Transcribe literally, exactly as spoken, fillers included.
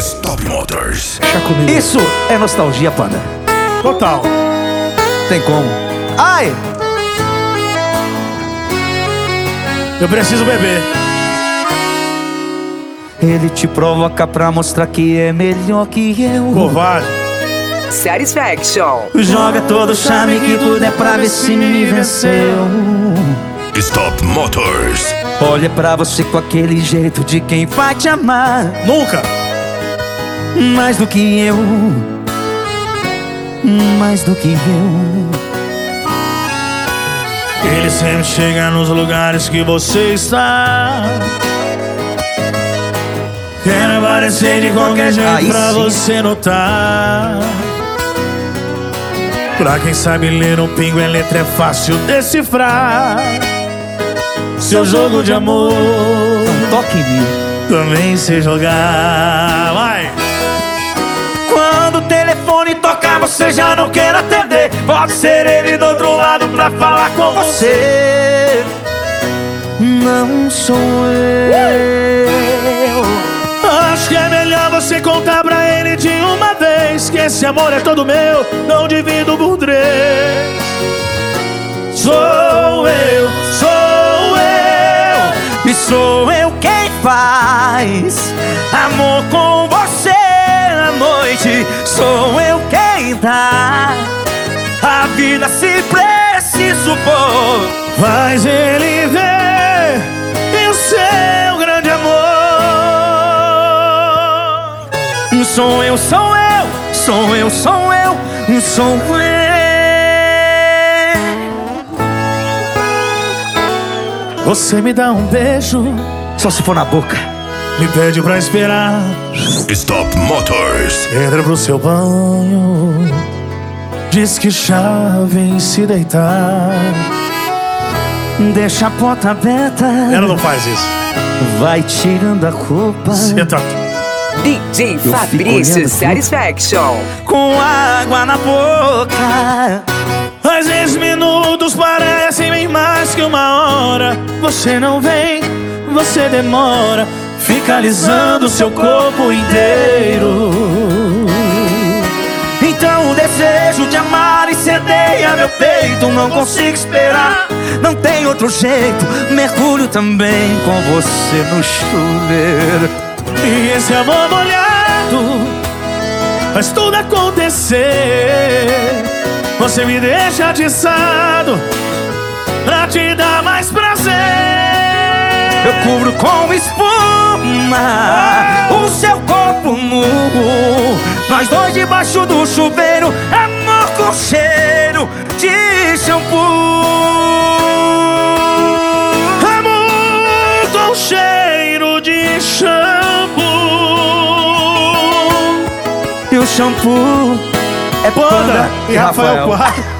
Stop Motors. Deixa comigo. Isso é nostalgia, Panda. Total. Tem como. Ai! Eu preciso beber. Ele te provoca pra mostrar que é melhor que eu. Covarde. Satisfaction. Joga todo o charme que puder pra ver se me venceu. Stop Motors. Olha pra você com aquele jeito de quem vai te amar Nunca. mais do que eu. Mais do que eu. Ele sempre chega nos lugares que você está. Quer aparecer de qualquer jeito Aí pra sim. você notar. Pra quem sabe ler um pingo em letra é fácil decifrar. Seu jogo de amor Toque em mim. também sei jogar. Vai! Quando o telefone tocar, você já não quer atender. Pode ser ele do outro lado pra falar com você. Não sou eu. Acho que é melhor você contar pra ele de uma vez que esse amor é todo meu, não divido por três. Sou eu, sou eu. E sou eu quem faz amor com você à noite. Sou eu quem dá a vida se preciso for. Faz ele ver e o seu grande amor. Sou eu, sou eu, sou eu, sou eu, sou eu. Você me dá um beijo, Só se for na boca. me pede pra esperar. Stop Motors. Entra pro seu banho, diz que já vem se deitar. Deixa a porta aberta. Ela não faz isso. Vai tirando a roupa. Você tá... D J fico Fabrício olhando Satisfaction. Com água na boca. Às vezes minutos parecem bem mais que uma hora. Você não vem, você demora. Fica alisando seu corpo inteiro. Então o desejo de amar incendeia meu peito. Não consigo esperar, não tem outro jeito. Mergulho também com você no chuveiro. E esse amor molhado faz tudo acontecer. Você me deixa atiçado pra te dar mais prazer. Eu cubro com espuma o seu corpo nu. Nós dois debaixo do chuveiro, amor com cheiro de shampoo. Amor com cheiro de shampoo. E o shampoo é Panda Panda e Rafael Quadros.